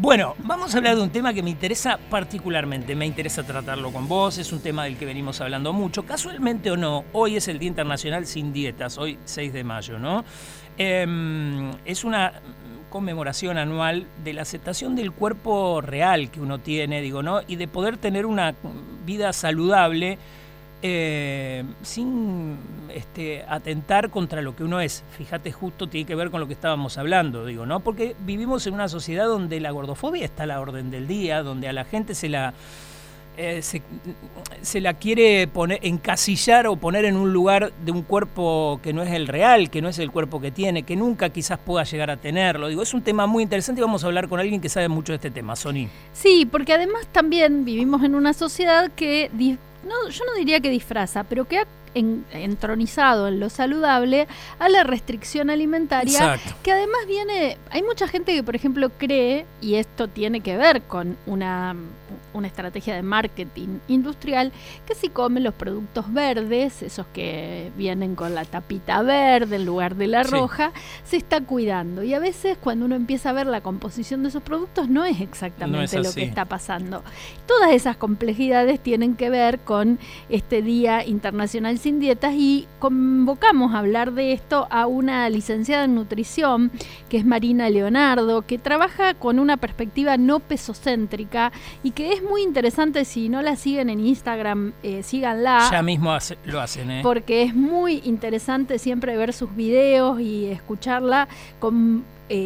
Bueno, vamos a hablar de un tema que me interesa particularmente, me interesa tratarlo con vos, es un tema del que venimos hablando mucho. Casualmente o no, hoy es el Día Internacional Sin Dietas, hoy 6 de mayo, ¿no? Es una conmemoración anual de la aceptación del cuerpo real que uno tiene, digo, ¿no? Y de poder tener una vida saludable sin atentar contra lo que uno es. Fíjate, justo tiene que ver con lo que estábamos hablando, digo, ¿no? Porque vivimos en una sociedad donde la gordofobia está a la orden del día, donde a la gente se la quiere encasillar o poner en un lugar de un cuerpo que no es el real, que no es el cuerpo que tiene, que nunca quizás pueda llegar a tenerlo. Digo, es un tema muy interesante y vamos a hablar con alguien que sabe mucho de este tema, Sony. Sí, porque además también vivimos en una sociedad que yo no diría que disfraza, pero que ha entronizado en lo saludable a la restricción alimentaria. Exacto. Que además hay mucha gente que, por ejemplo, cree, y esto tiene que ver con una estrategia de marketing industrial, que si comen los productos verdes, esos que vienen con la tapita verde en lugar de la roja, se está cuidando. Y a veces cuando uno empieza a ver la composición de esos productos no es exactamente lo que está pasando. Todas esas complejidades tienen que ver con este Día Internacional Sin Dietas, y convocamos a hablar de esto a una licenciada en nutrición, que es Marina Leonardo, que trabaja con una perspectiva no pesocéntrica y que es muy interesante. Si no la siguen en Instagram, síganla. Ya mismo lo hacen, porque es muy interesante siempre ver sus videos y escucharla con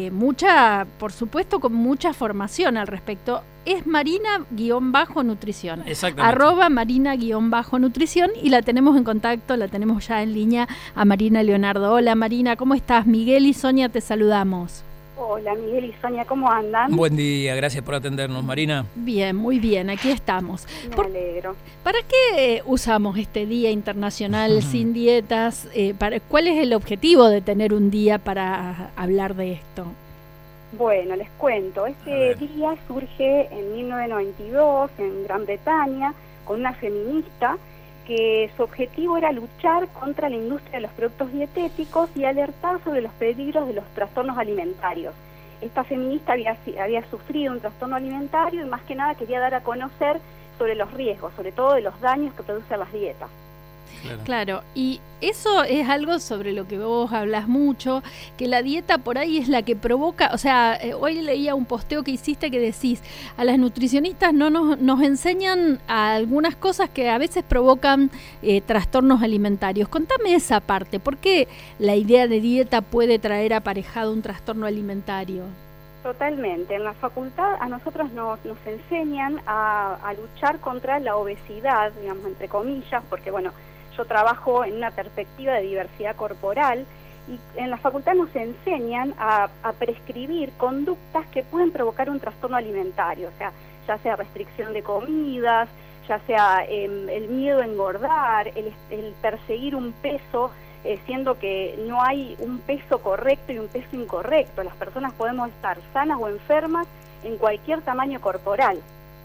por supuesto, con mucha formación al respecto. Es Marina-Nutrición. Exactamente. @Marina-Nutrición, y la tenemos en contacto, la tenemos ya en línea a Marina Leonardo. Hola Marina, ¿cómo estás? Miguel y Sonia te saludamos. Hola Miguel y Sonia, ¿cómo andan? Buen día, gracias por atendernos, Marina. Bien, muy bien, aquí estamos. Me alegro. ¿Para qué usamos este Día Internacional Sin Dietas? ¿Cuál es el objetivo de tener un día para hablar de esto? Bueno, les cuento. Este día surge en 1992 en Gran Bretaña con una feminista que su objetivo era luchar contra la industria de los productos dietéticos y alertar sobre los peligros de los trastornos alimentarios. Esta feminista había sufrido un trastorno alimentario y más que nada quería dar a conocer sobre los riesgos, sobre todo de los daños que producen las dietas. Claro, y eso es algo sobre lo que vos hablas mucho, que la dieta por ahí es la que provoca, o sea, hoy leía un posteo que hiciste que decís, a las nutricionistas no nos enseñan a algunas cosas que a veces provocan trastornos alimentarios. Contame esa parte, ¿por qué la idea de dieta puede traer aparejado un trastorno alimentario? Totalmente. En la facultad a nosotros nos enseñan a luchar contra la obesidad, digamos, entre comillas, porque bueno, yo trabajo en una perspectiva de diversidad corporal y en la facultad nos enseñan a prescribir conductas que pueden provocar un trastorno alimentario, o sea, ya sea restricción de comidas, ya sea el miedo a engordar, el perseguir un peso, siendo que no hay un peso correcto y un peso incorrecto. Las personas podemos estar sanas o enfermas en cualquier tamaño corporal.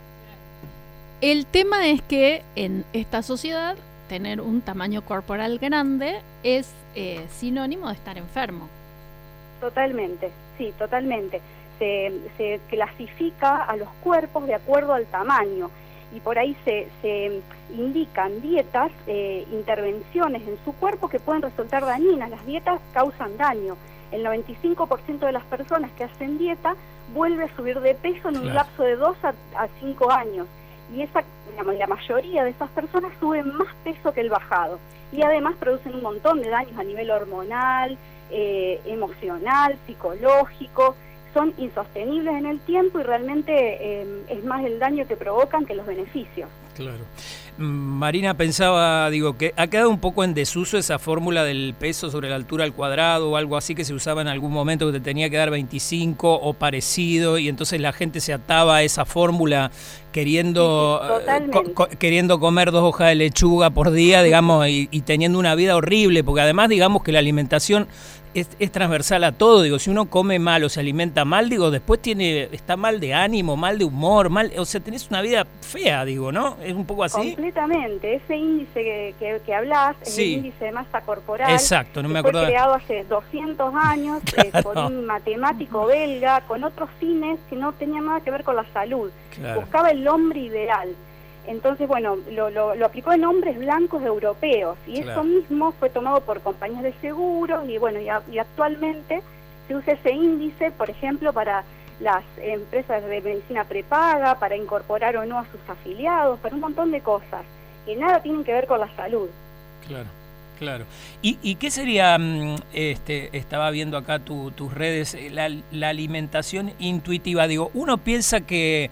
El tema es que en esta sociedad tener un tamaño corporal grande es sinónimo de estar enfermo. Totalmente, sí, totalmente. Se clasifica a los cuerpos de acuerdo al tamaño y por ahí se indican dietas, intervenciones en su cuerpo que pueden resultar dañinas. Las dietas causan daño. El 95% de las personas que hacen dieta vuelve a subir de peso en un lapso de 2 a 5 años. Y la mayoría de esas personas suben más peso que el bajado. Y además producen un montón de daños a nivel hormonal, emocional, psicológico. Son insostenibles en el tiempo y realmente es más el daño que provocan que los beneficios. Claro. Marina, pensaba, que ha quedado un poco en desuso esa fórmula del peso sobre la altura al cuadrado o algo así que se usaba en algún momento, que te tenía que dar 25 o parecido, y entonces la gente se ataba a esa fórmula queriendo comer 2 hojas de lechuga por día, digamos, y teniendo una vida horrible, porque además, digamos que la alimentación es transversal a todo. Digo, si uno come mal o se alimenta mal, digo, después está mal de ánimo, mal de humor, o sea, tenés una vida fea, digo, ¿no? Es un poco así. Completamente. Ese índice que hablás es el índice de masa corporal. Exacto, no me acordaba. Fue creado hace 200 años por un matemático belga con otros fines que no tenían nada que ver con la salud. Claro. Buscaba el hombre ideal. Entonces, bueno, lo aplicó en hombres blancos europeos y eso mismo fue tomado por compañías de seguros y bueno, y actualmente se usa ese índice, por ejemplo, para las empresas de medicina prepaga, para incorporar o no a sus afiliados, para un montón de cosas que nada tienen que ver con la salud. Claro. ¿Y qué sería, estaba viendo acá tus redes, la alimentación intuitiva? Digo, uno piensa que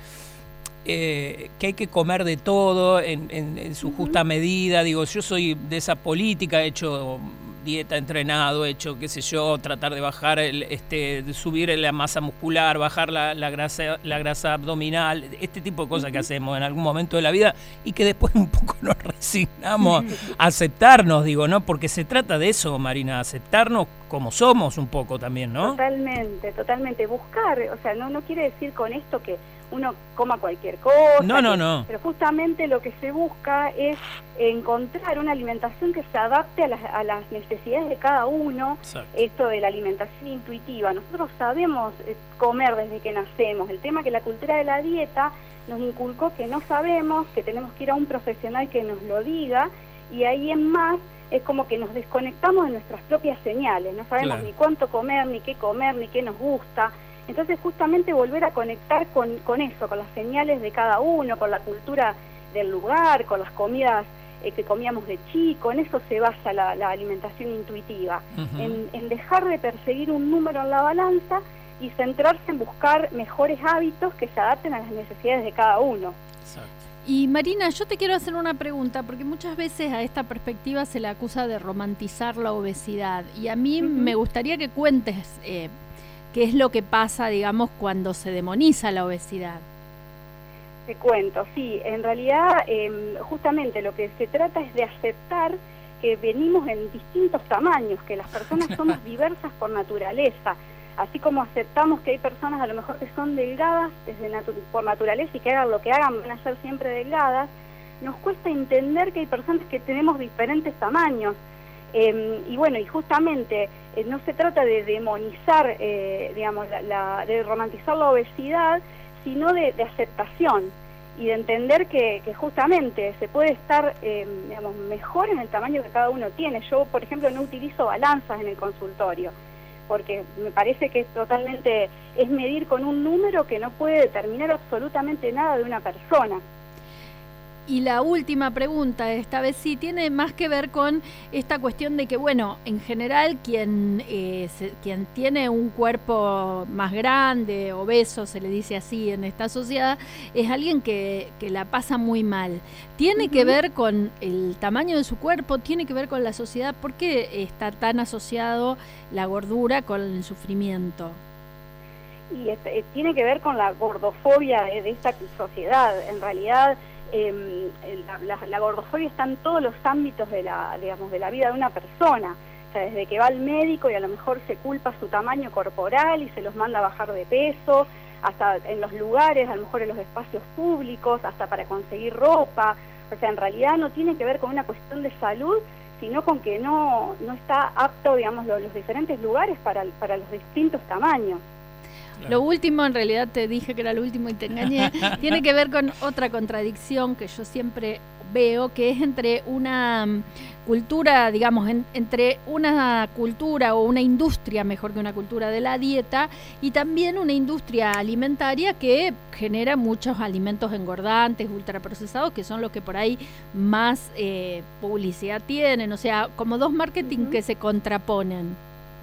hay que comer de todo en su justa medida. Digo, yo soy de esa política, he hecho dieta, entrenado, he hecho, qué sé yo, tratar de bajar, de subir la masa muscular, bajar la grasa abdominal, este tipo de cosas que hacemos en algún momento de la vida y que después un poco nos resignamos a aceptarnos, digo, ¿no? Porque se trata de eso, Marina, aceptarnos como somos un poco también, ¿no? Totalmente. Buscar, o sea, no quiere decir con esto que uno coma cualquier cosa. No. Pero justamente lo que se busca es encontrar una alimentación que se adapte a las necesidades de cada uno. Exacto. Esto de la alimentación intuitiva. Nosotros sabemos comer desde que nacemos. El tema que la cultura de la dieta nos inculcó que no sabemos, que tenemos que ir a un profesional que nos lo diga, y ahí en más es como que nos desconectamos de nuestras propias señales. No sabemos ni cuánto comer, ni qué nos gusta. Entonces justamente volver a conectar con eso, con las señales de cada uno, con la cultura del lugar, con las comidas que comíamos de chico, en eso se basa la alimentación intuitiva, en dejar de perseguir un número en la balanza y centrarse en buscar mejores hábitos que se adapten a las necesidades de cada uno. Exacto. Y Marina, yo te quiero hacer una pregunta, porque muchas veces a esta perspectiva se le acusa de romantizar la obesidad, y a mí me gustaría que cuentes qué es lo que pasa, digamos, cuando se demoniza la obesidad. Te cuento, sí, en realidad justamente lo que se trata es de aceptar que venimos en distintos tamaños, que las personas somos diversas por naturaleza, así como aceptamos que hay personas a lo mejor que son delgadas por naturaleza y que hagan lo que hagan van a ser siempre delgadas. Nos cuesta entender que hay personas que tenemos diferentes tamaños. Y bueno, y justamente no se trata de demonizar, digamos, de romantizar la obesidad, sino de aceptación y de entender que justamente se puede estar, digamos, mejor en el tamaño que cada uno tiene. Yo, por ejemplo, no utilizo balanzas en el consultorio, porque me parece que es medir con un número que no puede determinar absolutamente nada de una persona. Y la última pregunta, esta vez sí, tiene más que ver con esta cuestión de que, bueno, en general quien tiene un cuerpo más grande, obeso, se le dice así en esta sociedad, es alguien que la pasa muy mal. ¿Tiene que ver con el tamaño de su cuerpo? ¿Tiene que ver con la sociedad? ¿Por qué está tan asociado la gordura con el sufrimiento? Y tiene que ver con la gordofobia de esta sociedad. En realidad, la gordofobia está en todos los ámbitos de la vida de una persona. O sea, desde que va al médico y a lo mejor se culpa su tamaño corporal y se los manda a bajar de peso, hasta en los lugares, a lo mejor en los espacios públicos, hasta para conseguir ropa. O sea, en realidad no tiene que ver con una cuestión de salud, sino con que no está apto, digamos, los diferentes lugares para los distintos tamaños. Claro. Lo último, en realidad te dije que era lo último y te engañé, tiene que ver con otra contradicción que yo siempre veo, que es entre una cultura, digamos, entre una cultura o una industria, mejor que una cultura de la dieta, y también una industria alimentaria que genera muchos alimentos engordantes, ultraprocesados, que son los que por ahí más publicidad tienen, o sea, como dos marketing que se contraponen.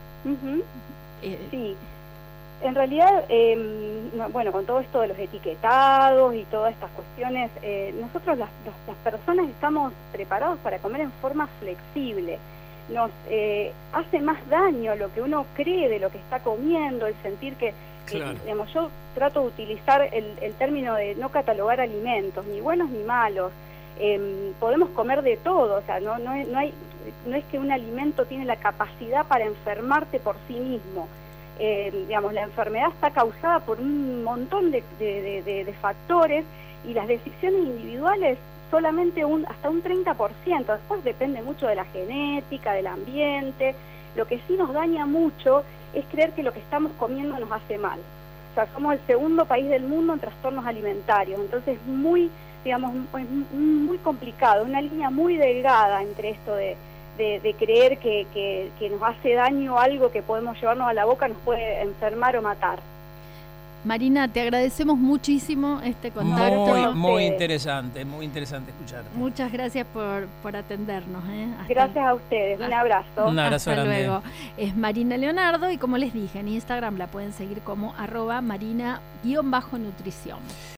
Sí. En realidad, bueno, con todo esto de los etiquetados y todas estas cuestiones, nosotros las personas estamos preparados para comer en forma flexible. Nos hace más daño lo que uno cree de lo que está comiendo, el sentir que Claro. Digamos, yo trato de utilizar el término de no catalogar alimentos, ni buenos ni malos. Podemos comer de todo, o sea, no es que un alimento tiene la capacidad para enfermarte por sí mismo. Digamos, la enfermedad está causada por un montón de factores, y las decisiones individuales solamente hasta un 30%. Después depende mucho de la genética, del ambiente. Lo que sí nos daña mucho es creer que lo que estamos comiendo nos hace mal. O sea, somos el segundo país del mundo en trastornos alimentarios, entonces muy complicado, una línea muy delgada entre esto de creer que nos hace daño algo que podemos llevarnos a la boca, nos puede enfermar o matar. Marina, te agradecemos muchísimo este contacto. Muy interesante escucharte. Muchas gracias por atendernos. Gracias a ustedes, un abrazo. Un abrazo Hasta grande. luego. Es Marina Leonardo, y como les dije, en Instagram la pueden seguir como @marina_nutrición.